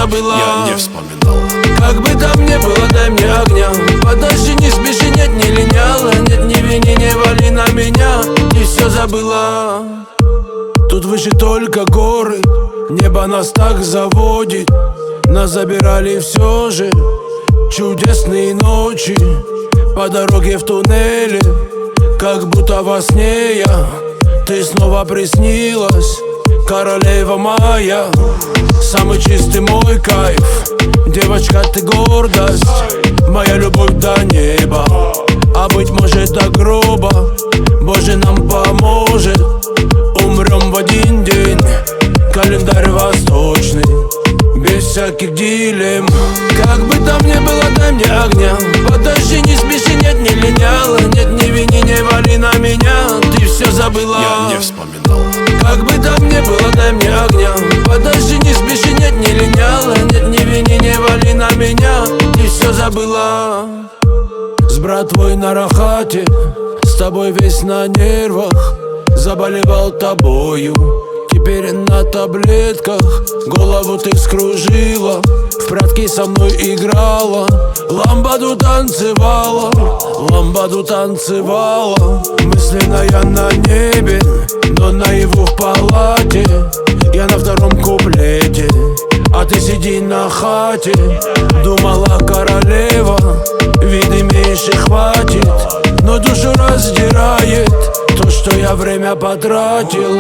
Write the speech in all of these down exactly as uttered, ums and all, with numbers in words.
забыла. Я не вспоминал. Как бы там ни было, дай мне огня. Подожди, не спеши, нет, не линяла. Нет, не вини, не вали на меня. Ты все забыла. Тут выше только горы, небо нас так заводит. Нас забирали все же чудесные ночи. По дороге в туннеле, как будто во сне я. Ты снова приснилась, королева моя. Самый чистый мой кайф, девочка, ты гордость. Моя любовь до неба, а быть может до гроба. Боже нам поможет, умрем в один день. Календарь восточный, без всяких дилемм. Как бы там ни было, дай мне огня. Подожди, не спеши, нет, не линяла. Нет, не вини, не вали на меня. Ты все забыла. Я не вспоминал. Как бы там ни было, дай мне огня. Подожди, не спеши, нет, не линяла. Нет, не вини, не вали на меня. Ты все забыла. С братвой на рахате, с тобой весь на нервах. Заболевал тобою, теперь на таблетках. Голову ты вскружила, в прятки со мной играла. Ламбаду танцевала, ламбаду танцевала. Мысленно я на небе, но наяву в палате. Я на втором куплете, а ты сиди на хате. Думала, королева, вид имеешь и хватит. Но душу раздирает то, что я время потратил.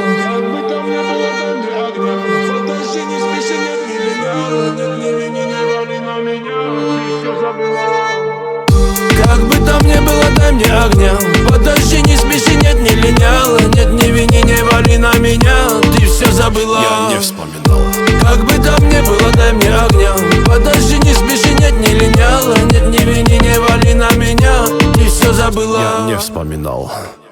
Как бы там ни было, дай мне огня. Подожди, не спеши, нет, не линяла. Нет, не вини, не вали на меня. Ты все забыла. Я не вспоминал. Как бы там ни было, дай мне огня. Подожди, не спеши, нет, не линяла. Нет, не вини, не вали на меня. Ты все забыла. Я не вспоминал.